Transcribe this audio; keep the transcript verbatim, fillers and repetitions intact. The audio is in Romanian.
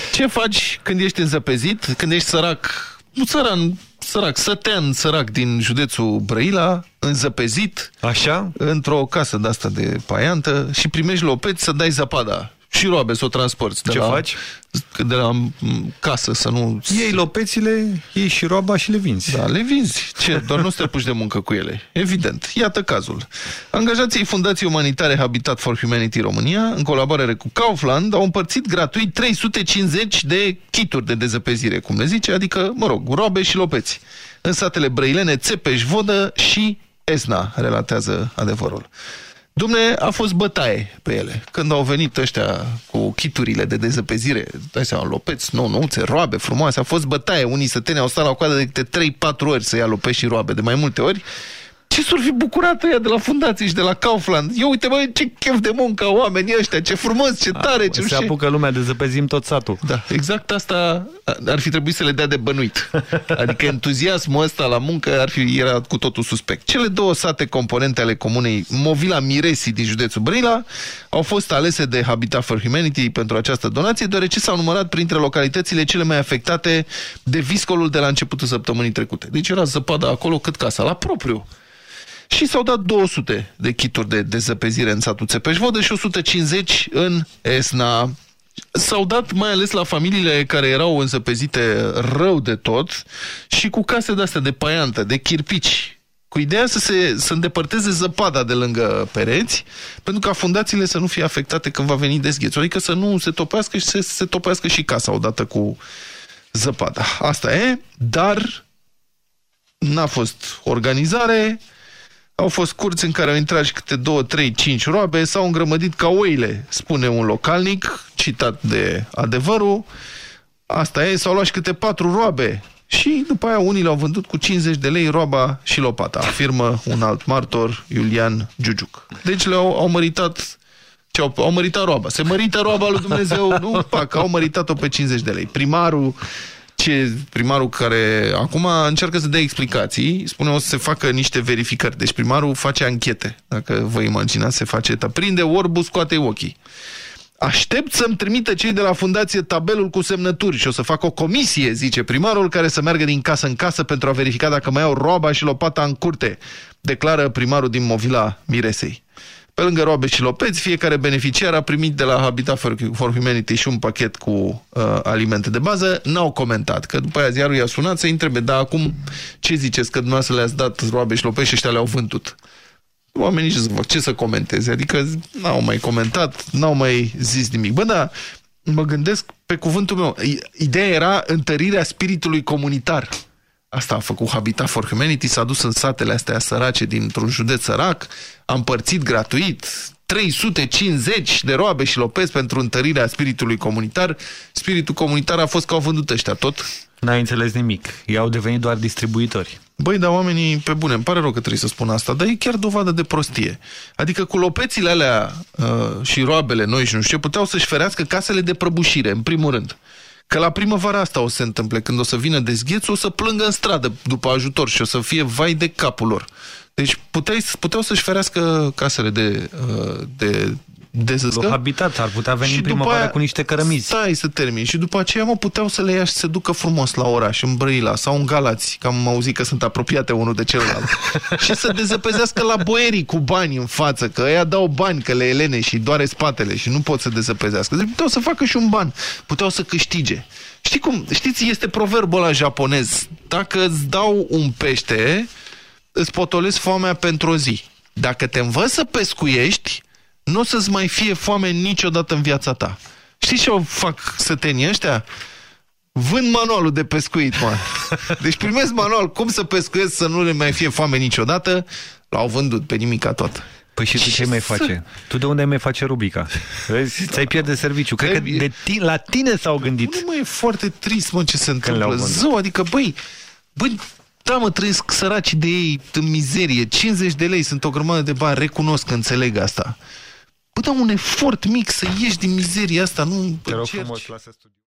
Ce faci când ești înzăpezit, când ești sărac, nu țăran, sărac, sătean sărac din județul Brăila, înzăpezit, așa, într-o casă de-asta de paiantă și primești lopeți să dai zăpada și roabe să o transporti. Ce la, faci? De la casă, să nu... Iei lopețile, iei și roaba și le vinzi. Da, le vinzi. Ce? Doar nu te apuci de muncă cu ele. Evident. Iată cazul. Angajații Fundației Umanitare Habitat for Humanity România, în colaborare cu Kaufland, au împărțit gratuit trei sute cincizeci de kituri de dezăpezire, cum le zice, adică, mă rog, roabe și lopeți. În satele brăilene, Țepeș, Vodă și Esna, relatează Adevărul. Dumne, a fost bătaie pe ele. Când au venit ăștia cu chiturile de dezăpezire, dai seama, lopeți, nou, nouțe, roabe frumoase, a fost bătaie. Unii săteni au stat la coadă de câte trei patru ori să ia lopeți și roabe, de mai multe ori. Ce s-or fi bucurat ăia de la fundații și de la Kaufland? Eu uite, bă, ce chef de muncă au oamenii ăștia, ce frumos, ce tare, ce... Se apucă lumea de zăpezim tot satul. Da, exact asta ar fi trebuit să le dea de bănuit. Adică entuziasmul ăsta la muncă ar fi era cu totul suspect. Cele două sate componente ale comunei Movila Miresi din județul Brăila au fost alese de Habitat for Humanity pentru această donație, deoarece s-au numărat printre localitățile cele mai afectate de viscolul de la începutul săptămânii trecute. Deci era zăpadă acolo cât casa, la propriu. Și s-au dat două sute de kituri de dezăpezire în satul Țepeș-Vodă și o sută cincizeci în Esna. S-au dat mai ales la familiile care erau înzăpezite rău de tot și cu case de-astea de paiantă, de chirpici, cu ideea să se să îndepărteze zăpada de lângă pereți, pentru ca fundațiile să nu fie afectate când va veni dezghețul, adică să nu se topească și să se topească și casa odată cu zăpada. Asta e, dar n-a fost organizare. Au fost curți în care au intrat și câte două, trei, cinci roabe, s-au îngrămădit ca oile, spune un localnic, citat de Adevărul. Asta e, s-au luat și câte patru roabe și după aia unii le-au vândut cu cincizeci de lei roaba și lopata, afirmă un alt martor, Iulian Giugiuc. Deci le-au au măritat, ce au, au măritat roaba. Se mărită roaba lui Dumnezeu, nu? Pac, au măritat-o pe cincizeci de lei. Primarul Ce, primarul care acum încearcă să dea explicații, spune o să se facă niște verificări. Deci primarul face anchete. Dacă vă imaginați, se face, prinde orbul, scoate ochii. Aștept să-mi trimită cei de la fundație tabelul cu semnături și o să fac o comisie, zice primarul, care să meargă din casă în casă pentru a verifica dacă mai au roaba și lopata în curte, declară primarul din Movila Miresei. Pe lângă roabe și lopeți, fiecare beneficiar a primit de la Habitat for Humanity și un pachet cu uh, alimente de bază. N-au comentat, că după aia ziarul i-a sunat să-i întrebe, dar acum ce ziceți, că dumneavoastră le-ați dat roabe și lopeți și ăștia le-au vândut? Oamenii ce să fac, ce să comenteze? Adică n-au mai comentat, n-au mai zis nimic. Bă, da, mă gândesc pe cuvântul meu, ideea era întărirea spiritului comunitar. Asta a făcut Habitat for Humanity, s-a dus în satele astea sărace dintr-un județ sărac, a împărțit gratuit trei sute cincizeci de roabe și lopezi pentru întărirea spiritului comunitar. Spiritul comunitar a fost că au vândut ăștia tot. N-ai înțeles nimic. Ei au devenit doar distribuitori. Băi, dar oamenii, pe bune, îmi pare rău că trebuie să spun asta, dar e chiar dovadă de prostie. Adică cu lopețile alea uh, și roabele noi și nu știu ce, puteau să-și ferească casele de prăbușire, în primul rând. Că la primăvara asta o să se întâmple, când o să vină dezghețul, o să plângă în stradă după ajutor și o să fie vai de capul lor. Deci puteai, puteau să-și ferească casele de, de dezăscă. Habitat ar putea veni în primăvară cu niște cărămizi. Stai să termin. Și după aceea, mă, puteau să le ia și să ducă frumos la oraș, în Brăila sau în Galați, că am auzit că sunt apropiate unul de celălalt. Și să dezăpezească la boierii cu bani în față, că ăia dau bani, că le e lene și doare spatele și nu pot să dezăpezească. Deci puteau să facă și un ban. Puteau să câștige. Știi cum? Știți, este proverbul ăla japonez. Dacă îți dau un pește, îți potolesc foamea pentru o zi. Dacă te învăț să pescuiești, nu o să-ți mai fie foame niciodată în viața ta. Știi ce o fac sătenii ăștia? Vând manualul de pescuit, mă. Deci primesc manual cum să pescuiesc să nu le mai fie foame niciodată. L-au vândut pe nimica tot. Păi și tu ce mai face? Tu de unde mai face rubrica? Vezi? Ți-ai pierde serviciu. Cred că de tine, la tine s-au gândit. Nu, mă, e foarte trist, mă, ce se întâmplă. Zău, adică, băi, băi, da, mă, trăiesc săraci de ei în mizerie. cincizeci de lei sunt o grămadă de bani, recunosc că înțeleg asta. Bă, da, un efort mic să ieși din mizeria asta, nu... Te rog frumos, lasă studiu.